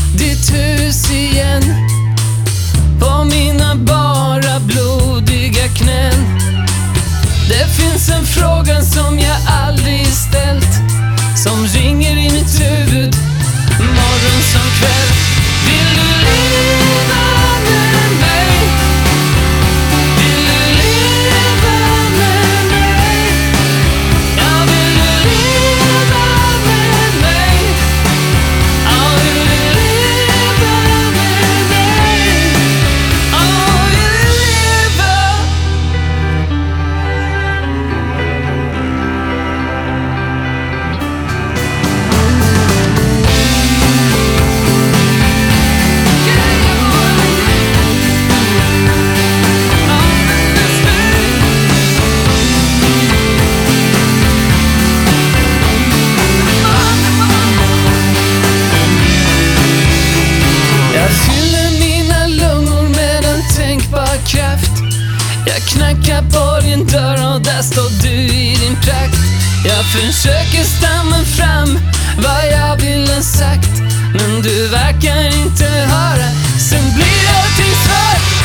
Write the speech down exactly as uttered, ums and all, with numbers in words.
ditt hus igen, på mina bara blodiga knän. Det finns en fråga som jag aldrig ställt, som ringer i mitt huvud morgon som kväll. Vill du leva med mig? Vill du leva med mig? Ja, vill du leva med mig? Ja, vill du leva med mig? Ja, vill du leva? Jag fyller mina lungor med en tänkbar kraft. Jag knackar på din dörr och där står du i din prakt. Jag försöker stamma fram vad jag vill ha sagt, men du verkar inte höra. Sen blir allting svart.